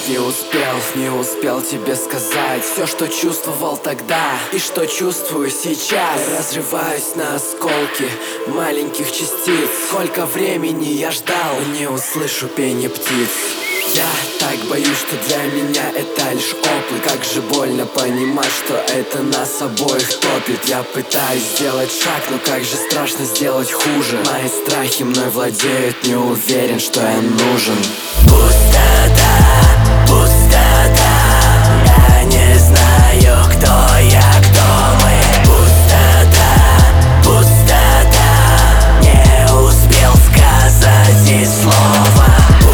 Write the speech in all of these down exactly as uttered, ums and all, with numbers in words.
не успел, не успел тебе сказать все, что чувствовал тогда и что чувствую сейчас. Я разрываюсь на осколки маленьких частиц. Сколько времени я ждал, не услышу пение птиц. Я так боюсь, что для меня это лишь опыт. Как же больно понимать, что это нас обоих топит. Я пытаюсь сделать шаг, но как же страшно сделать хуже. Мои страхи мной владеют, не уверен, что я нужен. Пустота, пустота, я не знаю, кто я, кто мы. Пустота, пустота, не успел сказать и слова.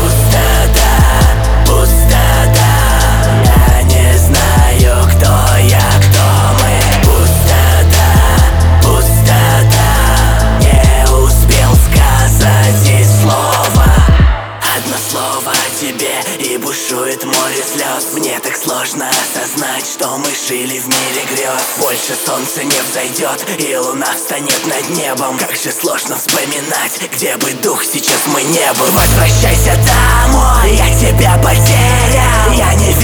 И бушует море слез. Мне так сложно осознать, что мы жили в мире грез. Больше солнце не взойдет, и луна встанет над небом. Как же сложно вспоминать, где бы дух сейчас мы не был. Возвращайся домой, я тебя потерял. Я не